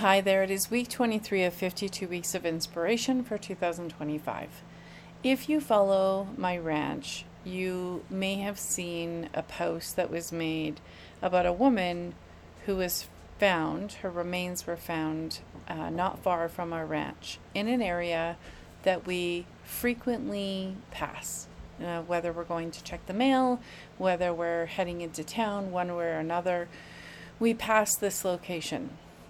Hi there, it is week 23 of 52 weeks of inspiration for 2025. If you follow my ranch, you may have seen a post that was made about a woman who was found, her remains were found not far from our ranch in an area that we frequently pass. Whether we're going to check the mail, whether we're heading into town, one way or another, we pass this location.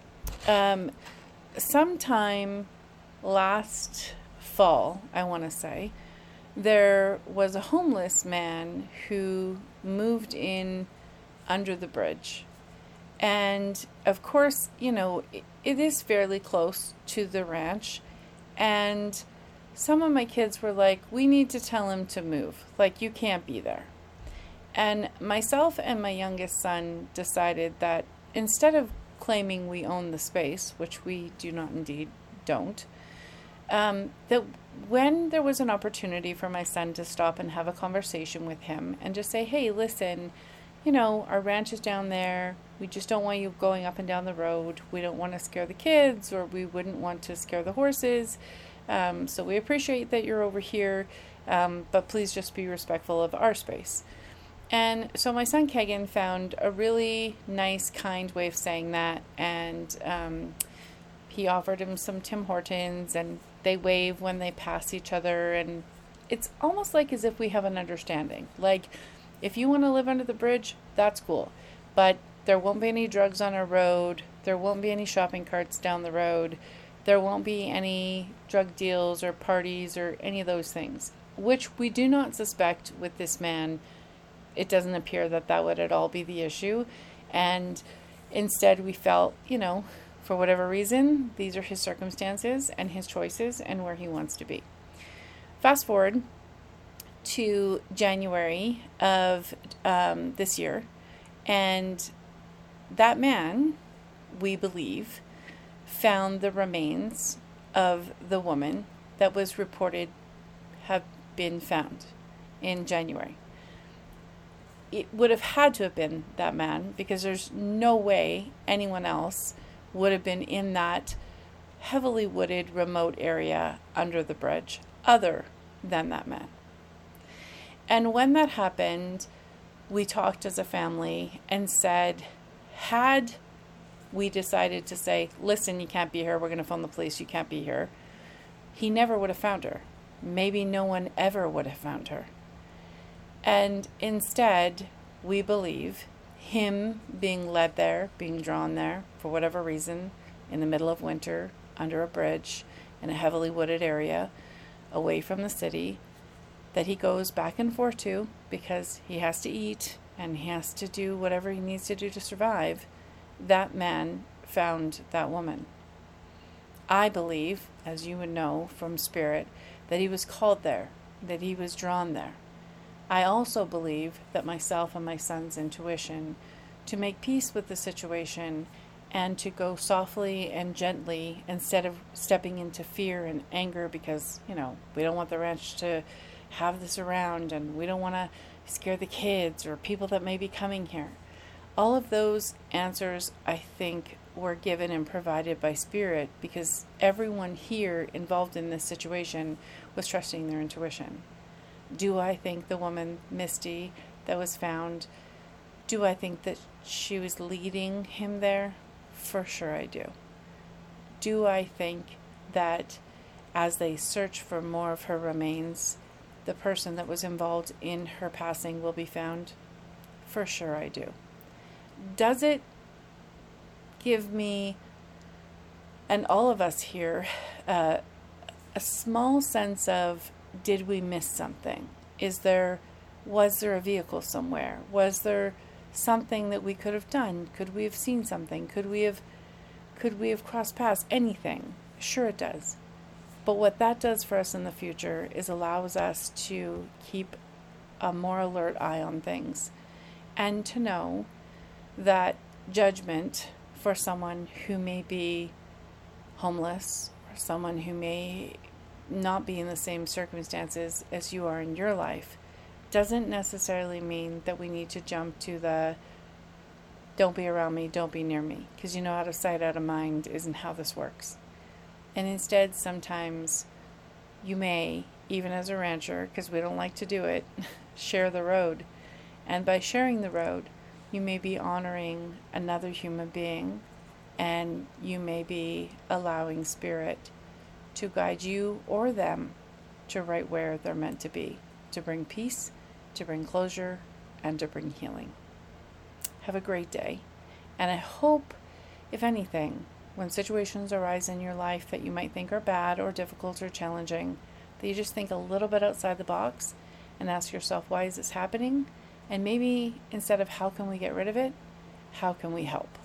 Sometime last fall, I want to say, there was a homeless man who moved in under the bridge. And of course, it is fairly close to the ranch. And some of my kids were like, we need to tell him to move. Like, you can't be there. And myself and my youngest son decided that instead of claiming we own the space, which we do not indeed don't, that when there was an opportunity for my son to stop and have a conversation with him and just say, hey, listen, our ranch is down there. We just don't want you going up and down the road. We don't want to scare the kids, or we wouldn't want to scare the horses. So we appreciate that you're over here, but please just be respectful of our space. And so my son Kegan found a really nice, kind way of saying that, and he offered him some Tim Hortons, and they wave when they pass each other, and it's almost like as if we have an understanding. Like, if you want to live under the bridge, that's cool, but there won't be any drugs on our road, there won't be any shopping carts down the road, there won't be any drug deals or parties or any of those things, which we do not suspect with this man. It doesn't appear that would at all be the issue. And instead we felt, for whatever reason, these are his circumstances and his choices and where he wants to be. Fast forward to January of this year. And that man, we believe, found the remains of the woman that was reported have been found in January. It would have had to have been that man, because there's no way anyone else would have been in that heavily wooded, remote area under the bridge other than that man. And when that happened, we talked as a family and said, had we decided to say, listen, you can't be here, we're going to phone the police, you can't be here, he never would have found her. Maybe no one ever would have found her. And instead, we believe him being led there, being drawn there for whatever reason, in the middle of winter, under a bridge, in a heavily wooded area, away from the city, that he goes back and forth to because he has to eat and he has to do whatever he needs to do to survive. That man found that woman. I believe, as you would know from Spirit, that he was called there, that he was drawn there. I also believe that myself and my son's intuition to make peace with the situation and to go softly and gently instead of stepping into fear and anger because, we don't want the ranch to have this around and we don't want to scare the kids or people that may be coming here. All of those answers, I think, were given and provided by Spirit because everyone here involved in this situation was trusting their intuition. Do I think the woman, Misty, that was found, do I think that she was leading him there? For sure I do. Do I think that as they search for more of her remains, the person that was involved in her passing will be found? For sure I do. Does it give me, and all of us here, a small sense of, did we miss something? Was there a vehicle somewhere? Was there something that we could have done? Could we have seen something? Could we have crossed paths? Anything? Sure it does. But what that does for us in the future is allows us to keep a more alert eye on things and to know that judgment for someone who may be homeless or someone who may not be in the same circumstances as you are in your life doesn't necessarily mean that we need to jump to the don't be around me, don't be near me, because out of sight, out of mind isn't how this works. And instead, sometimes you may, even as a rancher, because we don't like to do it, share the road. And by sharing the road, you may be honoring another human being, and you may be allowing Spirit to guide you or them to right where they're meant to be, to bring peace, to bring closure, and to bring healing. Have a great day. And I hope, if anything, when situations arise in your life that you might think are bad or difficult or challenging, that you just think a little bit outside the box and ask yourself, why is this happening? And maybe instead of how can we get rid of it, how can we help?